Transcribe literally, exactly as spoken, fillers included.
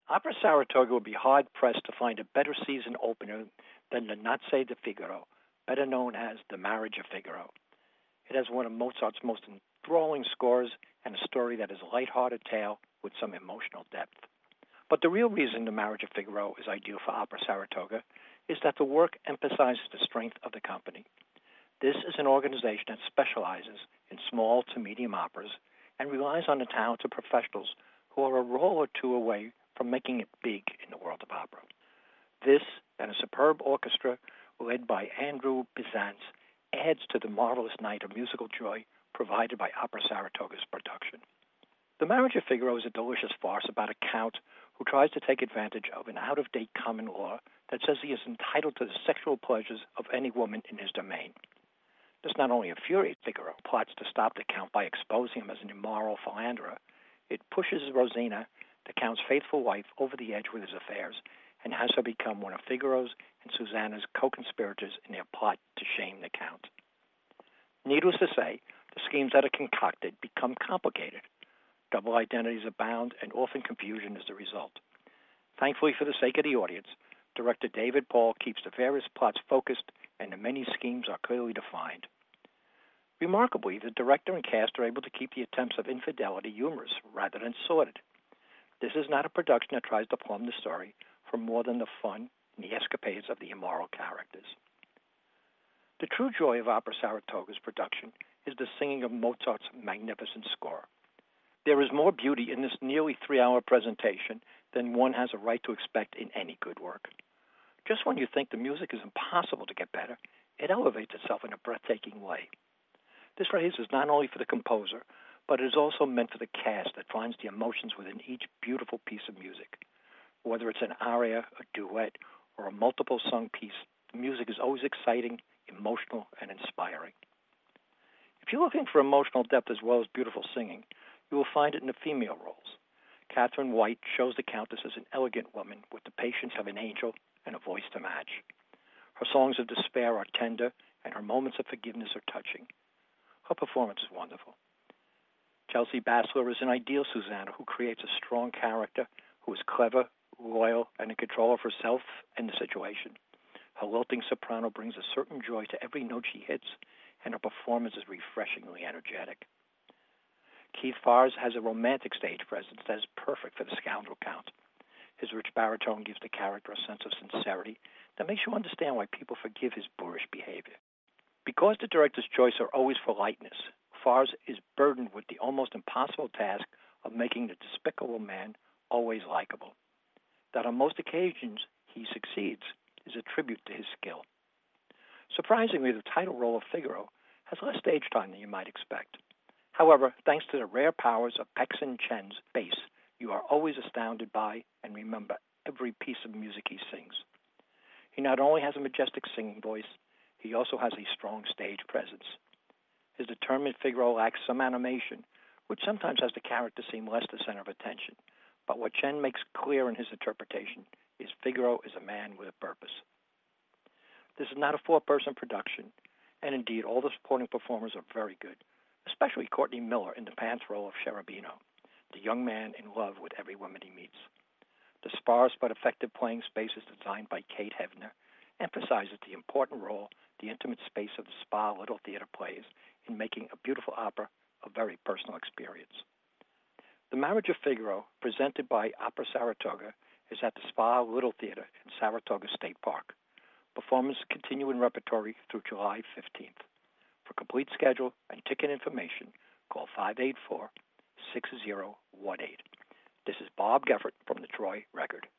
Opera Saratoga would be hard-pressed to find a better season opener than the Nozze di Figaro, better known as The Marriage of Figaro. It has one of Mozart's most enthralling scores and a story that is a light-hearted tale with some emotional depth. But the real reason The Marriage of Figaro is ideal for Opera Saratoga is that the work emphasizes the strength of the company. This is an organization that specializes in small to medium operas and relies on the talented professionals who are a role or two away from making it big in the world of opera. This and a superb orchestra led by Andrew Bizance adds to the marvelous night of musical joy provided by Opera Saratoga's production. The Marriage of Figaro is a delicious farce about a count who tries to take advantage of an out-of-date common law that says he is entitled to the sexual pleasures of any woman in his domain. This not only infuriates Figaro, plots to stop the count by exposing him as an immoral philanderer, it pushes Rosina, the count's faithful wife, over the edge with his affairs and has her become one of Figaro's and Susanna's co-conspirators in their plot to shame the count. Needless to say, the schemes that are concocted become complicated. Double identities abound, and often confusion is the result. Thankfully, for the sake of the audience, director David Paul keeps the various plots focused and the many schemes are clearly defined. Remarkably, the director and cast are able to keep the attempts of infidelity humorous rather than sordid. This is not a production that tries to plumb the story for more than the fun and the escapades of the immoral characters. The true joy of Opera Saratoga's production is the singing of Mozart's magnificent score. There is more beauty in this nearly three-hour presentation than one has a right to expect in any good work. Just when you think the music is impossible to get better, it elevates itself in a breathtaking way. This phrase is not only for the composer, but it is also meant for the cast that finds the emotions within each beautiful piece of music. Whether it's an aria, a duet, or a multiple-sung piece, the music is always exciting, emotional, and inspiring. If you're looking for emotional depth as well as beautiful singing, you will find it in the female roles. Catherine White shows the Countess as an elegant woman with the patience of an angel and a voice to match. Her songs of despair are tender, and her moments of forgiveness are touching. Her performance is wonderful. Chelsea Bassler is an ideal Susanna who creates a strong character, who is clever, loyal, and in control of herself and the situation. Her lilting soprano brings a certain joy to every note she hits, and her performance is refreshingly energetic. Keith Fars has a romantic stage presence that is perfect for the Scoundrel Count. His rich baritone gives the character a sense of sincerity that makes you understand why people forgive his boorish behavior. Because the director's choice are always for lightness, Fars is burdened with the almost impossible task of making the despicable man always likable. That on most occasions he succeeds is a tribute to his skill. Surprisingly, the title role of Figaro has less stage time than you might expect. However, thanks to the rare powers of Pekson Chen's bass, you are always astounded by and remember every piece of music he sings. He not only has a majestic singing voice, he also has a strong stage presence. His determined Figaro lacks some animation, which sometimes has the character seem less the center of attention. But what Chen makes clear in his interpretation is Figaro is a man with a purpose. This is not a four-person production, and indeed all the supporting performers are very good, especially Courtney Miller in the pants role of Cherubino, the young man in love with every woman he meets. The sparse but effective playing spaces designed by Kate Hevner emphasizes the important role the intimate space of the Spa Little Theater plays in making a beautiful opera a very personal experience. The Marriage of Figaro, presented by Opera Saratoga, is at the Spa Little Theater in Saratoga State Park. Performances continue in repertory through July fifteenth. For complete schedule and ticket information, call five eight four, six zero one eight. This is Bob Geffert from the Troy Record.